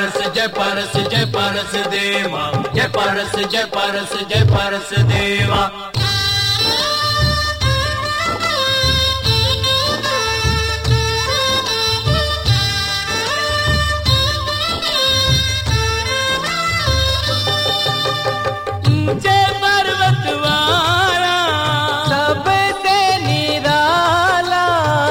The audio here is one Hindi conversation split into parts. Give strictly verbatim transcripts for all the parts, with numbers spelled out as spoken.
परस जय परस जय परस देवा, जय परस जय परस जय परस देवा। जय पर्वत वाला सबसे निराला,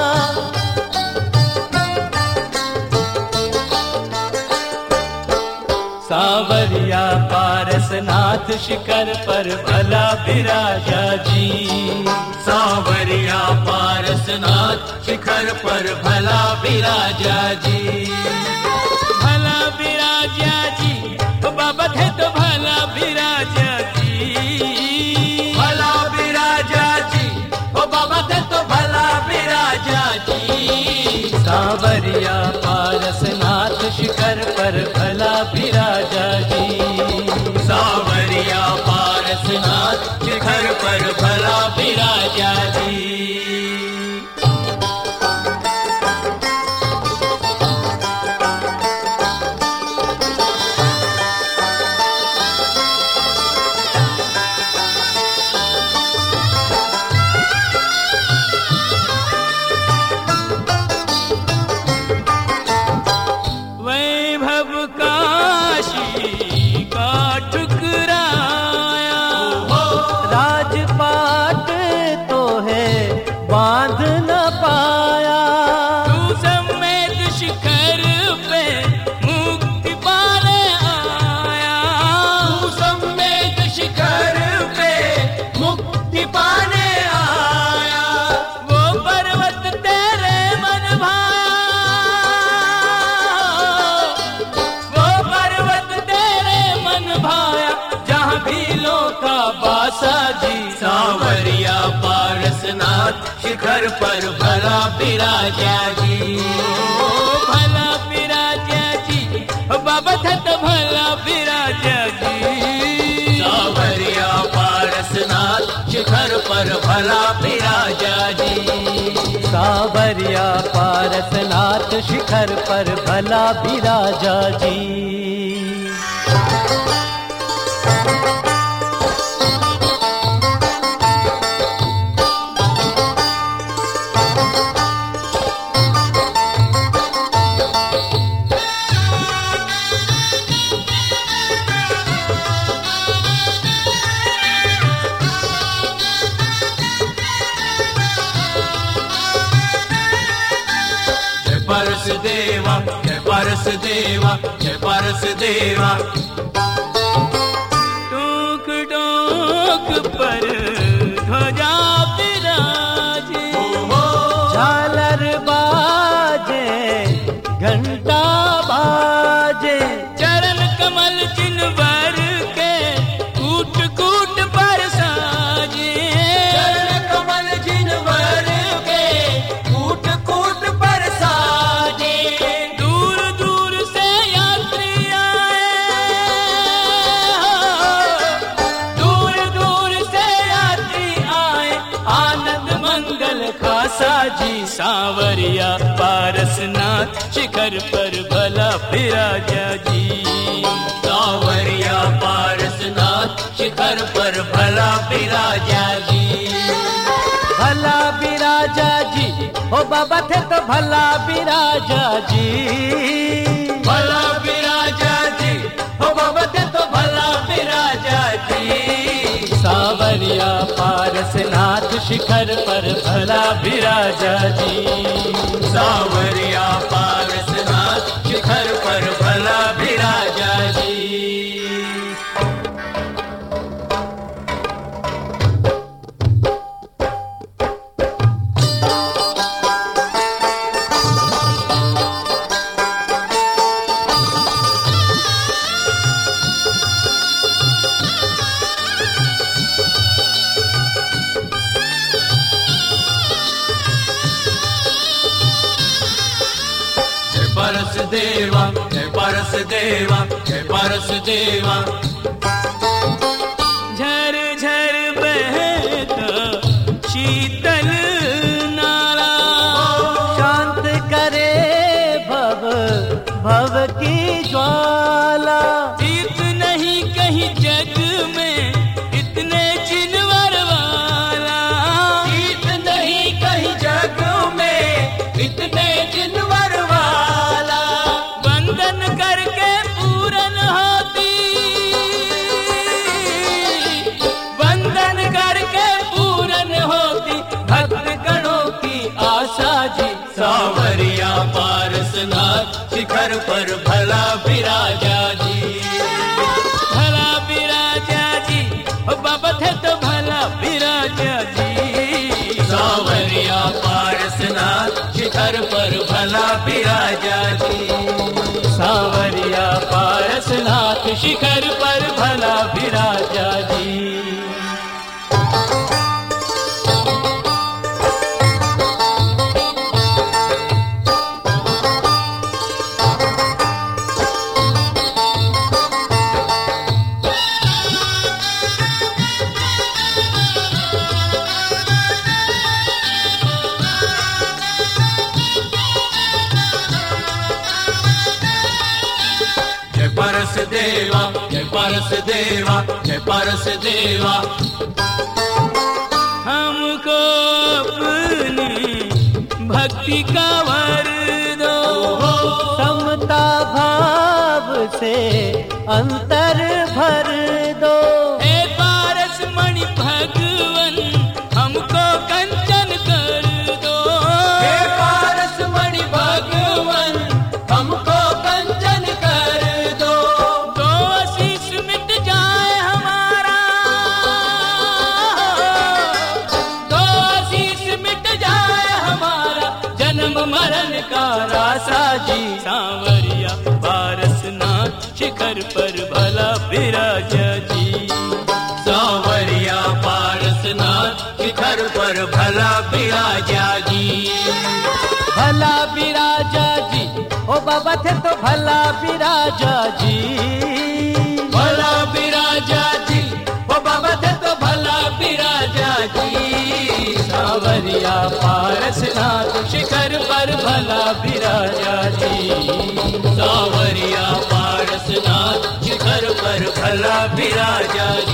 सावरिया पारसनाथ शिखर पर भला विराजा जी। सावरिया पारसनाथ शिखर पर भला विराजा जी। भला विराजा जी, ओ बाबा थे तो भला विराजा जी। भला विराजा जी, ओ बाबा थे तो भला विराजा जी। सावरिया पारसनाथ शिखर पर भला विराजा जी। सावरिया पारसनाथ शिखर पर भला विराजा जी। राजपाट तो है बांध न पाया, तू समेत शिखर पे मुक्ति पाने आया। तू समेत शिखर पे मुक्ति पाने आया। वो पर्वत तेरे मन भाया, वो पर्वत तेरे मन भाया, जहाँ भीलों का बासा जी। सावरिया पारसनाथ शिखर पर भला विराजा जी। ओ भला विराजा जी, ओ बाबा था तो भला विराजा जी। सावरिया पारसनाथ शिखर पर भला विराजा जी। सावरिया पारसनाथ शिखर पर भला विराजा जी। परस देवा, जय परस देवा, जय परस देवा। टोक टोक पर ध्वजा विराजे, झालर बाजे घंटा बाजे, चरण कमल जिनवर के कूट कूट पर साजे। चरण कमल जिनवर के कूट कूट पर साजे। दूर दूर से यात्री आए, दूर दूर से यात्री आए, आनंद मंगल खासा जी। सावरिया पारसनाथ शिखर पर भला विराजा जी। सावरिया पारसनाथ शिखर पर भला विराजा जी। भला विराजा जी, ओ बाबा थे तो भला विराजा जी। भला विराजा जी, ओ बाबा थे तो भला विराजा जी। सावरिया पारसनाथ शिखर पर भला विराजा जी। सावरिया पारसनाथ शिखर पर भला विराजा जी। परस देवा, जय परस देवा, जय परस देवा। झर झर बहता शीतल नाला, शांत करे भव भव की की ज्वाला। जीत नहीं कहीं जग में इतने जिनवर वाला, जीत नहीं कहीं जग में इतने जिनवर वाला। वंदन करके पूरन होती, वंदन करके पूरन होती भक्त गणों की आशा जी। सांवरिया पारसनाथ शिखर पर भला विराजा जी। भला विराजा जी, ओ बाबा थे तो भला विराजा जी। सांवरिया पारसनाथ शिखर पर भला विराजा जी। सांवरिया पारसनाथ शिखर पर भला विराजा जी। जय पारस देवा, जय पारस देवा, जय पारस देवा। हमको अपनी भक्ति का वर दो, समता भाव से अंतर भर दो। हे पारस मणि भगवन हमको कंचन कर दो। हे पारस मणि भगवन हमको कंचन कर दो। दो आशीष मिट जाए हमारा, दो आशीष मिट जाए हमारा जन्म मरण का रासा जी। सांवरिया पारसनाथ शिखर पर भला विराजा जी। सांवरिया पारसनाथ शिखर पर भला विराजा जी। भला विराजा जी, ओ बाबा थे तो भला विराजा जी। भला विराजा जी, ओ बाबा थे तो भला विराजा जी। सांवरिया पारसनाथ शिखर पर भला विराजा जी। सांवरिया पारसनाथ शिखर पर भला विराजा जी।